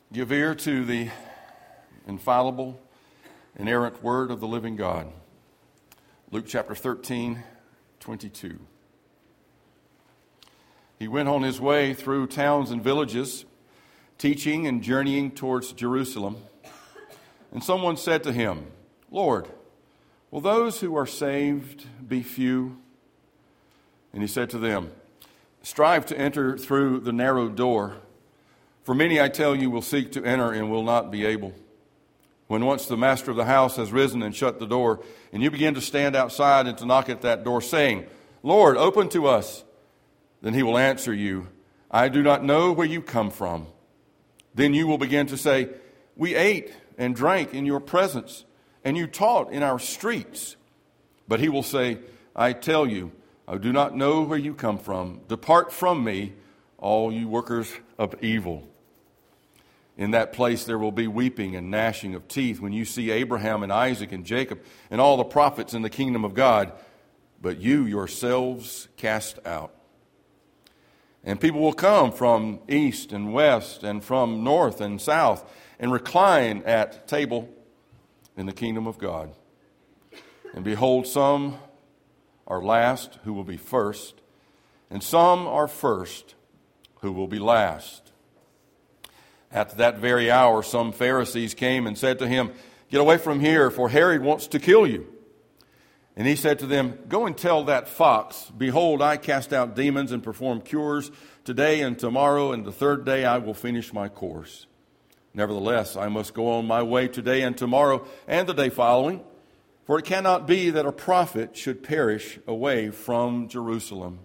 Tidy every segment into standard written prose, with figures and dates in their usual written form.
Give ear to the infallible, inerrant word of the living God. Luke chapter 13, 22. He went on his way through towns and villages, teaching and journeying towards Jerusalem. And someone said to him, "Lord, will those who are saved be few?" And he said to them, "Strive to enter through the narrow door. For many, I tell you, will seek to enter and will not be able. When once the master of the house has risen and shut the door, and you begin to stand outside and to knock at that door, saying, 'Lord, open to us,' then he will answer you, 'I do not know where you come from.' Then you will begin to say, 'We ate and drank in your presence, and you taught in our streets.' But he will say, 'I tell you, I do not know where you come from. Depart from me, all you workers of evil.' In that place there will be weeping and gnashing of teeth when you see Abraham and Isaac and Jacob and all the prophets in the kingdom of God, but you yourselves cast out. And people will come from east and west and from north and south and recline at table in the kingdom of God. And behold, some are last who will be first, and some are first who will be last." At that very hour, some Pharisees came and said to him, "Get away from here, for Herod wants to kill you." And he said to them, "Go and tell that fox, behold, I cast out demons and perform cures today and tomorrow, and the third day I will finish my course. Nevertheless, I must go on my way today and tomorrow and the day following, for it cannot be that a prophet should perish away from Jerusalem.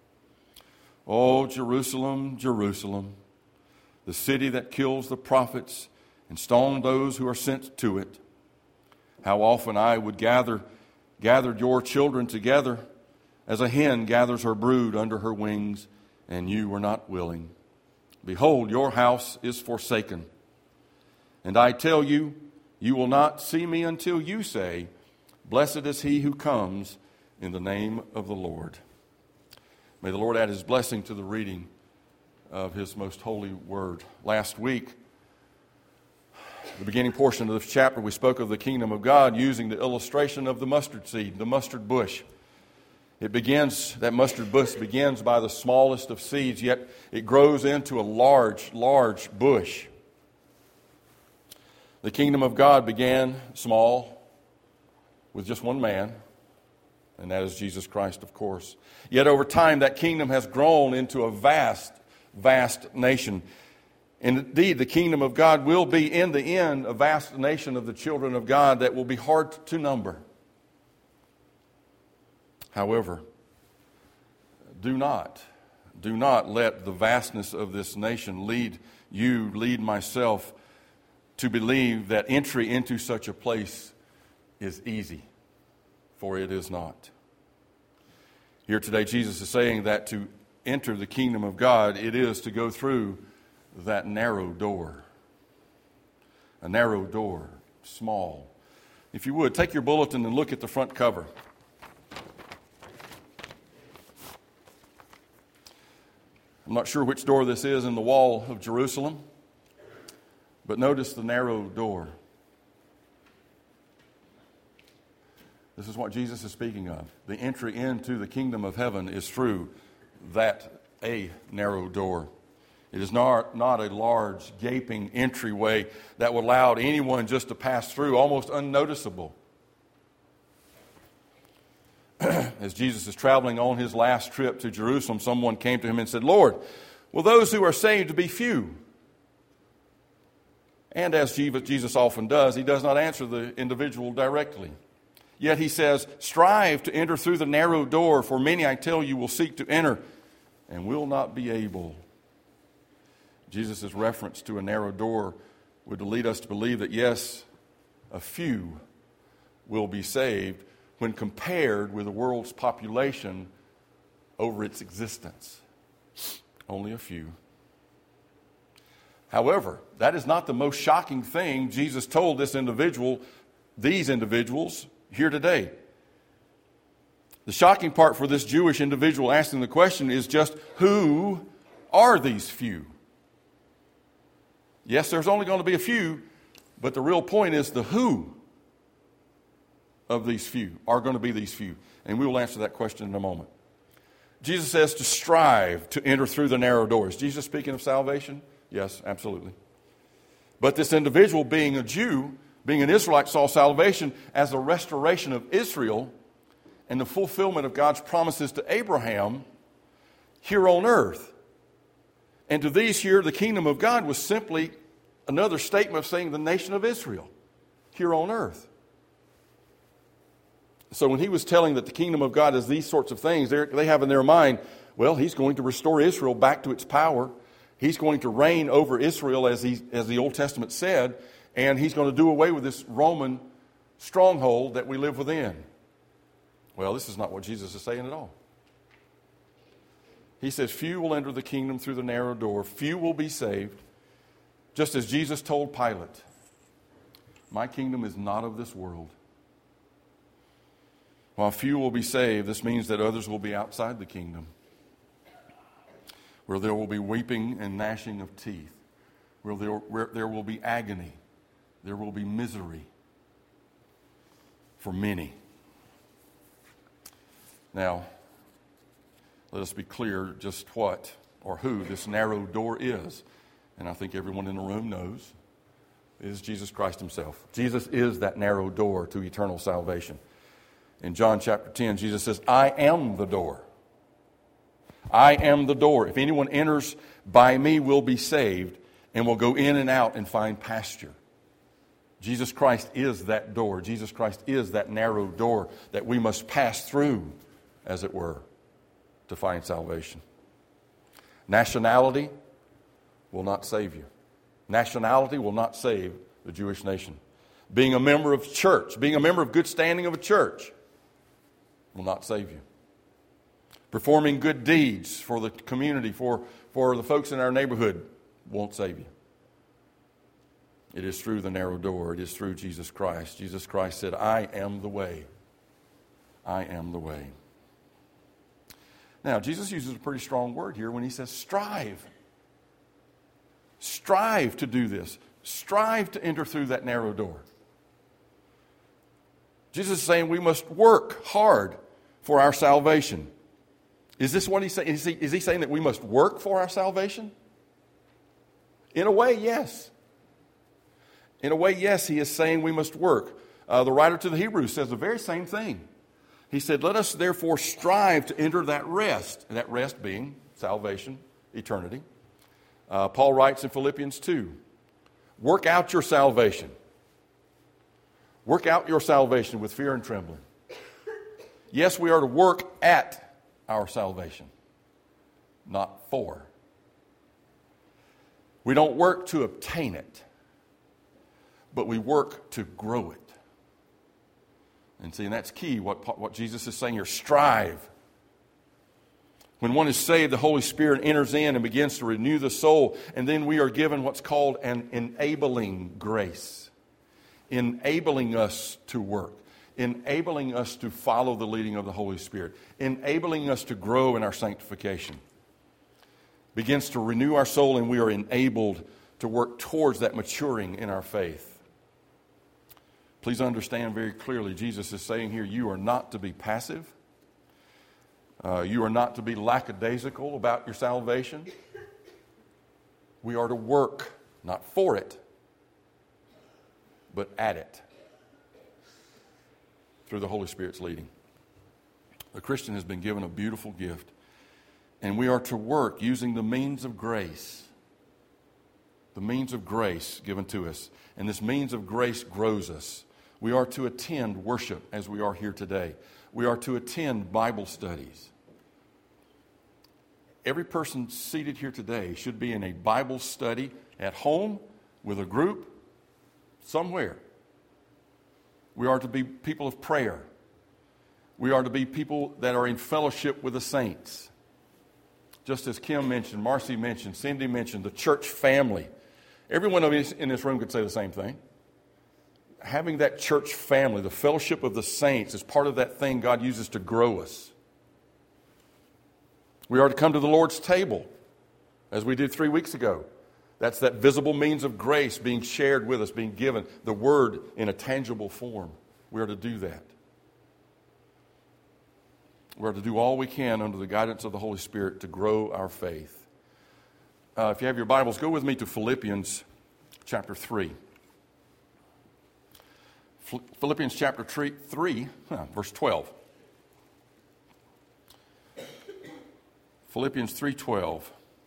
O Jerusalem, Jerusalem, the city that kills the prophets and stones those who are sent to it. How often I would gathered your children together as a hen gathers her brood under her wings, and you were not willing. Behold, your house is forsaken. And I tell you, you will not see me until you say, 'Blessed is he who comes in the name of the Lord.'" May the Lord add his blessing to the reading of his most holy word. Last week, the beginning portion of this chapter, we spoke of the kingdom of God using the illustration of the mustard seed, the mustard bush. That mustard bush begins by the smallest of seeds, yet it grows into a large, large bush. The kingdom of God began small with just one man, and that is Jesus Christ, of course. Yet over time, that kingdom has grown into a vast, vast nation. And indeed, the kingdom of God will be, in the end, a vast nation of the children of God that will be hard to number. However, do not let the vastness of this nation lead myself to believe that entry into such a place is easy, for it is not. Here today, Jesus is saying that to enter the kingdom of God, it is to go through that narrow door. A narrow door, small. If you would, take your bulletin and look at the front cover. I'm not sure which door this is in the wall of Jerusalem, but notice the narrow door. This is what Jesus is speaking of. The entry into the kingdom of heaven is through a narrow door. It is not a large, gaping entryway that would allow anyone just to pass through, almost unnoticeable. As Jesus is traveling on his last trip to Jerusalem, someone came to him and said, "Lord, will those who are saved be few?" And as Jesus often does, he does not answer the individual directly. Yet he says, "Strive to enter through the narrow door, for many, I tell you, will seek to enter and will not be able." Jesus' reference to a narrow door would lead us to believe that, yes, a few will be saved when compared with the world's population over its existence. Only a few. However, that is not the most shocking thing Jesus told these individuals here today. The shocking part for this Jewish individual asking the question is just, who are these few? Yes, there's only going to be a few, but the real point is the who of these few are going to be these few. And we will answer that question in a moment. Jesus says to strive to enter through the narrow door. Is Jesus speaking of salvation? Yes, absolutely. But this individual, being a Jew, being an Israelite, saw salvation as a restoration of Israel and the fulfillment of God's promises to Abraham here on earth. And to these here, the kingdom of God was simply another statement of saying the nation of Israel here on earth. So when he was telling that the kingdom of God is these sorts of things, they have in their mind, well, he's going to restore Israel back to its power. He's going to reign over Israel as the Old Testament said, and he's going to do away with this Roman stronghold that we live within. Well, this is not what Jesus is saying at all. He says, few will enter the kingdom through the narrow door. Few will be saved. Just as Jesus told Pilate, my kingdom is not of this world. While few will be saved, this means that others will be outside the kingdom, where there will be weeping and gnashing of teeth, where there will be agony, there will be misery for many. Now, let us be clear just what or who this narrow door is. And I think everyone in the room knows it is Jesus Christ himself. Jesus is that narrow door to eternal salvation. In John chapter 10, Jesus says, I am the door. I am the door. If anyone enters by me will be saved and will go in and out and find pasture. Jesus Christ is that door. Jesus Christ is that narrow door that we must pass through, as it were, to find salvation. Nationality will not save you. Nationality will not save the Jewish nation. Being a member of church, being a member of good standing of a church will not save you. Performing good deeds for the community, for the folks in our neighborhood, won't save you. It is through the narrow door. It is through Jesus Christ. Jesus Christ said, I am the way. I am the way. Now, Jesus uses a pretty strong word here when he says strive. Strive to do this. Strive to enter through that narrow door. Jesus is saying we must work hard for our salvation. Is this what he's saying? Is he saying that we must work for our salvation? In a way, yes. In a way, yes, he is saying we must work. The writer to the Hebrews says the very same thing. He said, let us therefore strive to enter that rest being salvation, eternity. Paul writes in Philippians 2, work out your salvation. Work out your salvation with fear and trembling. Yes, we are to work at our salvation, not for. We don't work to obtain it, but we work to grow it. And see, and that's key, what Jesus is saying here. Strive. When one is saved, the Holy Spirit enters in and begins to renew the soul. And then we are given what's called an enabling grace. Enabling us to work. Enabling us to follow the leading of the Holy Spirit. Enabling us to grow in our sanctification. Begins to renew our soul, and we are enabled to work towards that maturing in our faith. Please understand very clearly, Jesus is saying here, you are not to be passive. You are not to be lackadaisical about your salvation. We are to work, not for it, but at it, through the Holy Spirit's leading. The Christian has been given a beautiful gift, and we are to work using the means of grace. The means of grace given to us. And this means of grace grows us. We are to attend worship as we are here today. We are to attend Bible studies. Every person seated here today should be in a Bible study at home with a group somewhere. We are to be people of prayer. We are to be people that are in fellowship with the saints. Just as Kim mentioned, Marcy mentioned, Cindy mentioned, the church family. Everyone in this room could say the same thing. Having that church family, the fellowship of the saints, is part of that thing God uses to grow us. We are to come to the Lord's table, as we did 3 weeks ago. That's that visible means of grace being shared with us, being given, the Word in a tangible form. We are to do that. We are to do all we can under the guidance of the Holy Spirit to grow our faith. If you have your Bibles, go with me to Philippians chapter 3. Philippians chapter 3, verse 12. Philippians 3:12.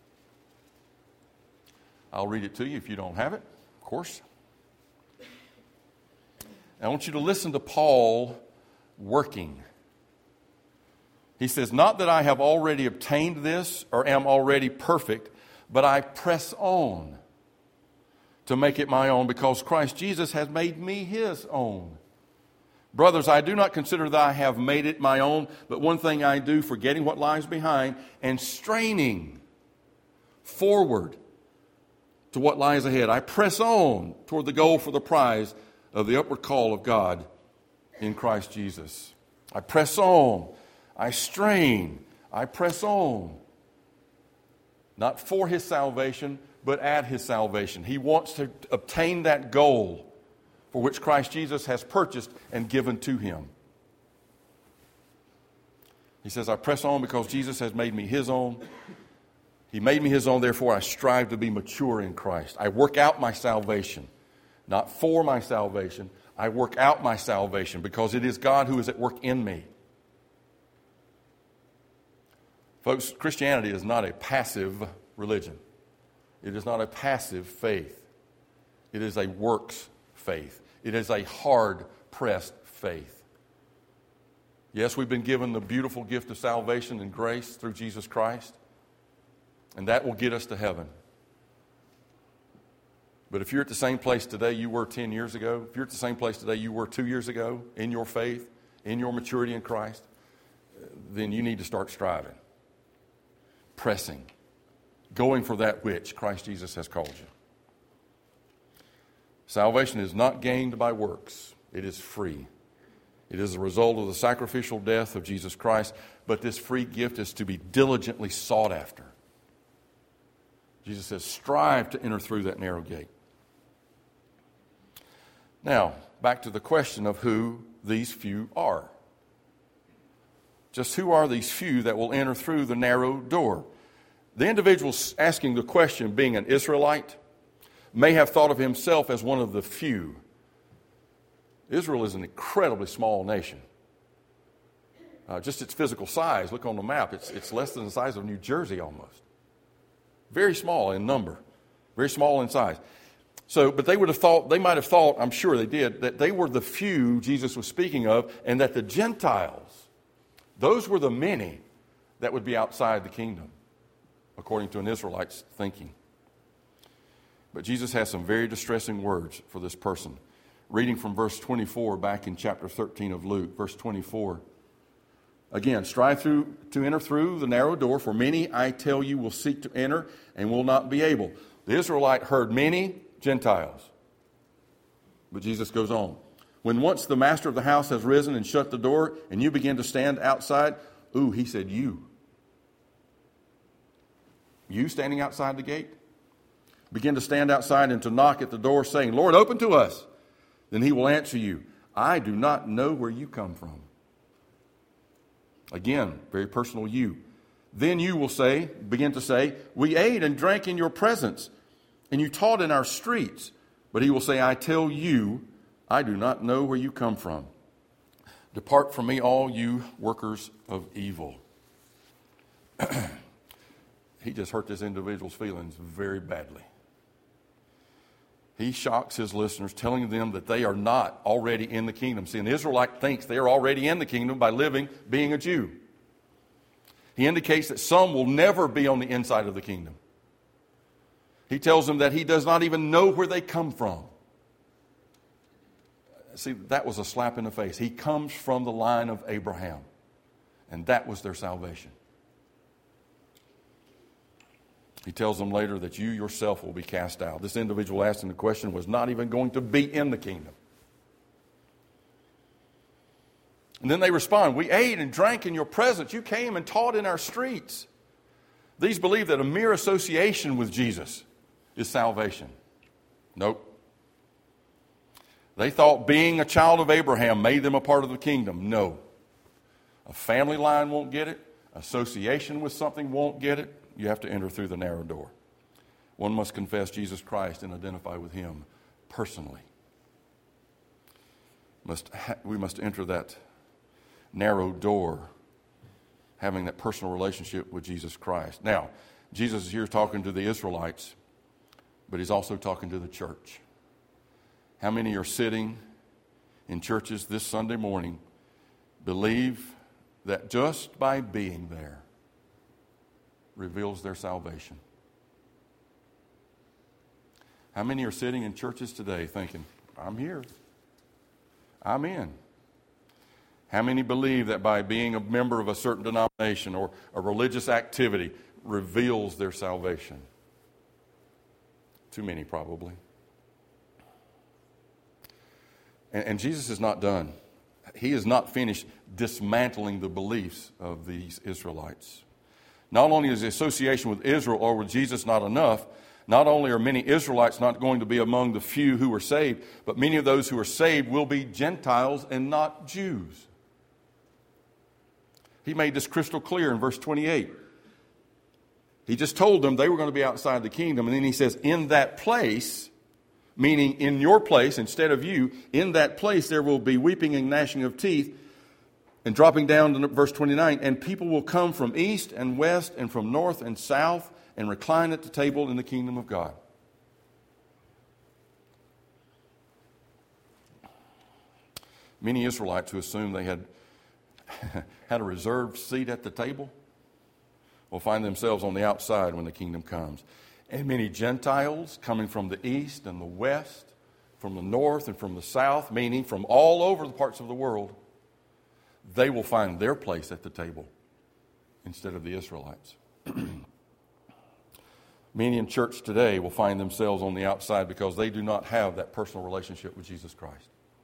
I'll read it to you if you don't have it, of course. I want you to listen to Paul working. He says, "Not that I have already obtained this or am already perfect, but I press on to make it my own because Christ Jesus has made me his own. Brothers, I do not consider that I have made it my own, but one thing I do, forgetting what lies behind and straining forward to what lies ahead. I press on toward the goal for the prize of the upward call of God in Christ Jesus." I press on. I strain. I press on. Not for his salvation, but at his salvation. He wants to obtain that goal for which Christ Jesus has purchased and given to him. He says, I press on because Jesus has made me his own. He made me his own, therefore I strive to be mature in Christ. I work out my salvation, not for my salvation. I work out my salvation because it is God who is at work in me. Folks, Christianity is not a passive religion. It is not a passive faith. It is a works faith. It is a hard-pressed faith. Yes, we've been given the beautiful gift of salvation and grace through Jesus Christ, and that will get us to heaven. But if you're at the same place today you were 10 years ago, if you're at the same place today you were 2 years ago in your faith, in your maturity in Christ, then you need to start striving, pressing, going for that which Christ Jesus has called you. Salvation is not gained by works. It is free. It is a result of the sacrificial death of Jesus Christ, but this free gift is to be diligently sought after. Jesus says, strive to enter through that narrow gate. Now, back to the question of who these few are. Just who are these few that will enter through the narrow door? The individual asking the question, being an Israelite, may have thought of himself as one of the few. Israel is an incredibly small nation. Just its physical size, look on the map, it's less than the size of New Jersey almost. Very small in number, very small in size. So, but they might have thought, I'm sure they did, that they were the few Jesus was speaking of, and that the Gentiles, those were the many that would be outside the kingdom, according to an Israelite's thinking. But Jesus has some very distressing words for this person. Reading from verse 24 back in chapter 13 of Luke, verse 24. Again, strive to enter through the narrow door, for many, I tell you, will seek to enter and will not be able. The Israelite heard many Gentiles. But Jesus goes on. When once the master of the house has risen and shut the door, and you begin to stand outside, he said, you. You standing outside the gate? Begin to stand outside and to knock at the door, saying, Lord, open to us. Then he will answer you, I do not know where you come from. Again, very personal you. Then you will begin to say, we ate and drank in your presence, and you taught in our streets. But he will say, I tell you, I do not know where you come from. Depart from me, all you workers of evil. He just hurt this individual's feelings very badly. He shocks his listeners, telling them that they are not already in the kingdom. See, an Israelite thinks they are already in the kingdom by being a Jew. He indicates that some will never be on the inside of the kingdom. He tells them that he does not even know where they come from. See, that was a slap in the face. He comes from the line of Abraham, and that was their salvation. He tells them later that you yourself will be cast out. This individual asking the question was not even going to be in the kingdom. And then they respond, we ate and drank in your presence. You came and taught in our streets. These believe that a mere association with Jesus is salvation. Nope. They thought being a child of Abraham made them a part of the kingdom. No. A family line won't get it. Association with something won't get it. You have to enter through the narrow door. One must confess Jesus Christ and identify with him personally. We must enter that narrow door, having that personal relationship with Jesus Christ. Now, Jesus is here talking to the Israelites, but he's also talking to the church. How many are sitting in churches this Sunday morning believe that just by being there reveals their salvation? How many are sitting in churches today thinking, I'm here, I'm in? How many believe that by being a member of a certain denomination or a religious activity reveals their salvation? Too many, probably. And Jesus is not done. He is not finished dismantling the beliefs of these Israelites. Not only is the association with Israel or with Jesus not enough, not only are many Israelites not going to be among the few who are saved, but many of those who are saved will be Gentiles and not Jews. He made this crystal clear in verse 28. He just told them they were going to be outside the kingdom, and then he says, in that place, meaning in your place instead of you, in that place there will be weeping and gnashing of teeth. And dropping down to verse 29, and people will come from east and west and from north and south and recline at the table in the kingdom of God. Many Israelites who assumed they had a reserved seat at the table will find themselves on the outside when the kingdom comes. And many Gentiles coming from the east and the west, from the north and from the south, meaning from all over the parts of the world, they will find their place at the table instead of the Israelites. Many in church today will find themselves on the outside because they do not have that personal relationship with Jesus Christ.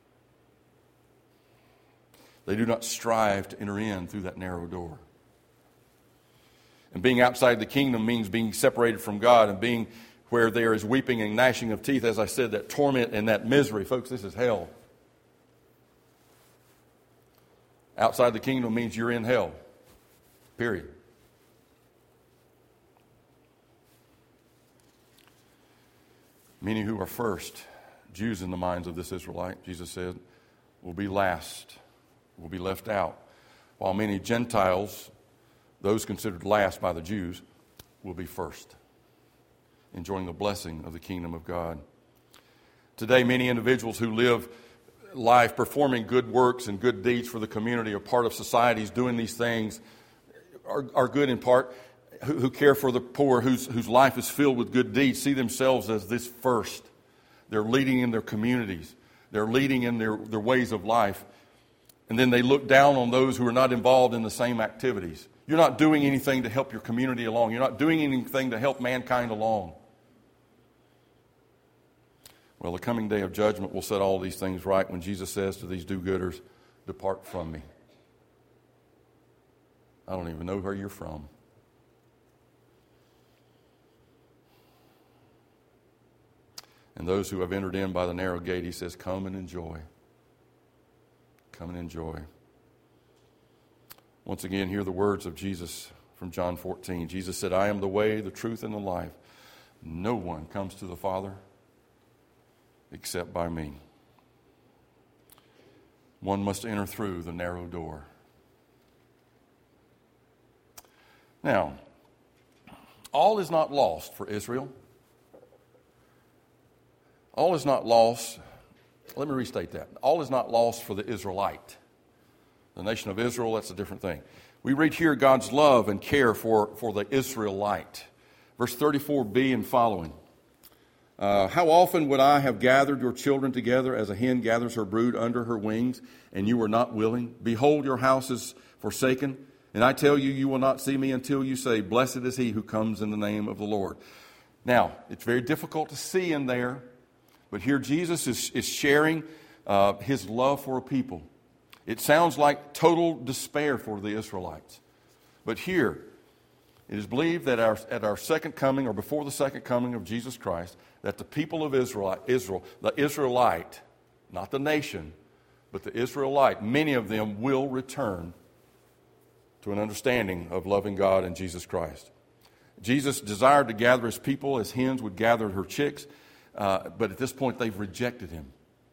They do not strive to enter in through that narrow door. And being outside the kingdom means being separated from God and being where there is weeping and gnashing of teeth. As I said, that torment and that misery. Folks, this is hell. Outside the kingdom means you're in hell. Period. Many who are first, Jews in the minds of this Israelite, Jesus said, will be last, will be left out. While many Gentiles, those considered last by the Jews, will be first, enjoying the blessing of the kingdom of God. Today, many individuals who live life performing good works and good deeds for the community are part of societies doing these things are good in part, who care for the poor, whose life is filled with good deeds, see themselves as this first. They're leading in their communities. They're leading in their ways of life. And then they look down on those who are not involved in the same activities. You're not doing anything to help your community along. You're not doing anything to help mankind along. Well, the coming day of judgment will set all these things right when Jesus says to these do-gooders, depart from me. I don't even know where you're from. And those who have entered in by the narrow gate, he says, come and enjoy. Come and enjoy. Once again, hear the words of Jesus from John 14. Jesus said, I am the way, the truth, and the life. No one comes to the Father except by me. One must enter through the narrow door. Now, all is not lost for Israel. All is not lost. Let me restate that. All is not lost for the Israelite. The nation of Israel, that's a different thing. We read here God's love and care for the Israelite. Verse 34b and following. How often would I have gathered your children together as a hen gathers her brood under her wings, and you were not willing? Behold, your house is forsaken, and I tell you, you will not see me until you say, blessed is he who comes in the name of the Lord. Now, it's very difficult to see in there, but here Jesus is sharing his love for a people. It sounds like total despair for the Israelites. But here, It is believed that at our second coming, or before the second coming of Jesus Christ, that the people of Israel, the Israelite, not the nation, but the Israelite, many of them will return to an understanding of loving God and Jesus Christ. Jesus desired to gather his people as hens would gather her chicks, but at this point they've rejected him.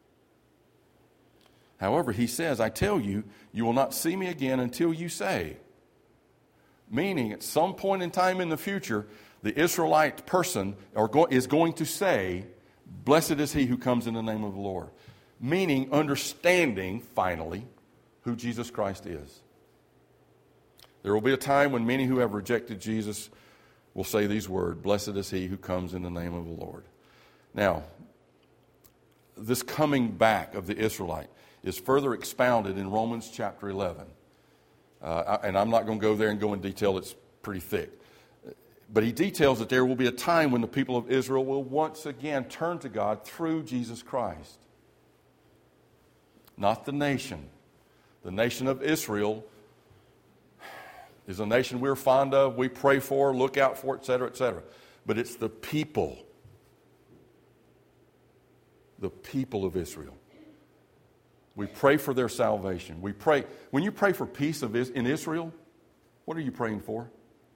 However, he says, I tell you, you will not see me again until you say. Meaning, at some point in time in the future, the Israelite person is going to say, blessed is he who comes in the name of the Lord. Meaning, understanding, finally, who Jesus Christ is. There will be a time when many who have rejected Jesus will say these words, blessed is he who comes in the name of the Lord. Now, this coming back of the Israelite is further expounded in Romans chapter 11. And I'm not going to go there and go in detail. It's pretty thick. But he details that there will be a time when the people of Israel will once again turn to God through Jesus Christ. Not the nation. The nation of Israel is a nation we're fond of, we pray for, look out for, etc., etc. But it's the people of Israel. We pray for their salvation. We pray. When you pray for peace in Israel, what are you praying for?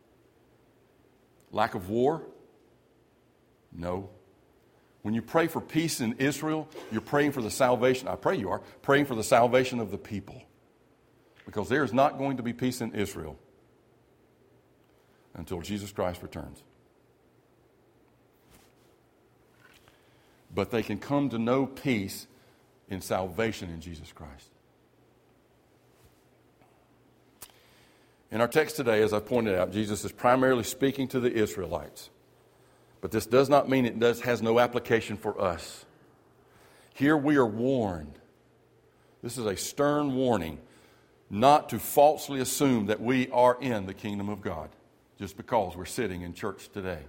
Lack of war? No. When you pray for peace in Israel, you're praying for the salvation, I pray you are, praying for the salvation of the people. Because there is not going to be peace in Israel until Jesus Christ returns. But they can come to know peace in salvation in Jesus Christ. In our text today, as I pointed out, Jesus is primarily speaking to the Israelites. But this does not mean it has no application for us. Here we are warned. This is a stern warning not to falsely assume that we are in the kingdom of God just because we're sitting in church today.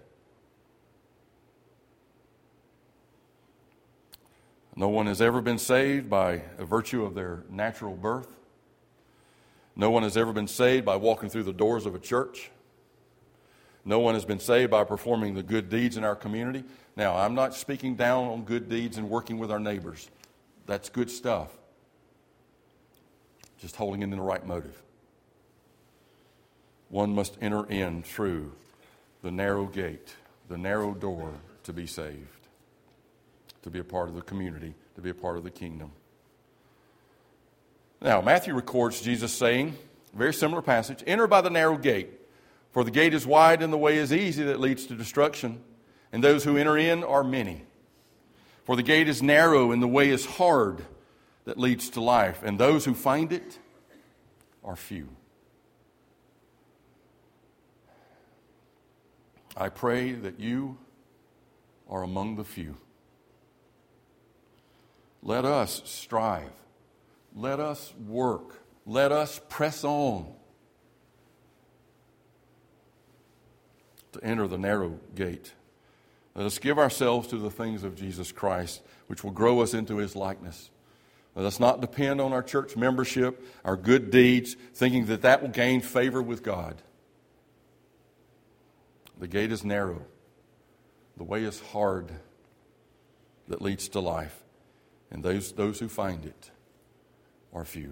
No one has ever been saved by a virtue of their natural birth. No one has ever been saved by walking through the doors of a church. No one has been saved by performing the good deeds in our community. Now, I'm not speaking down on good deeds and working with our neighbors. That's good stuff. Just holding it in the right motive. One must enter in through the narrow gate, the narrow door to be saved, to be a part of the community, to be a part of the kingdom. Now, Matthew records Jesus saying, very similar passage, enter by the narrow gate, for the gate is wide and the way is easy that leads to destruction, and those who enter in are many. For the gate is narrow and the way is hard that leads to life, and those who find it are few. I pray that you are among the few. Let us strive. Let us work. Let us press on to enter the narrow gate. Let us give ourselves to the things of Jesus Christ, which will grow us into his likeness. Let us not depend on our church membership, our good deeds, thinking that that will gain favor with God. The gate is narrow. The way is hard that leads to life. And those who find it are few.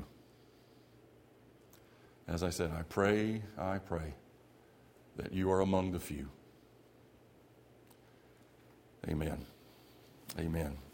As I said, I pray that you are among the few. Amen. Amen.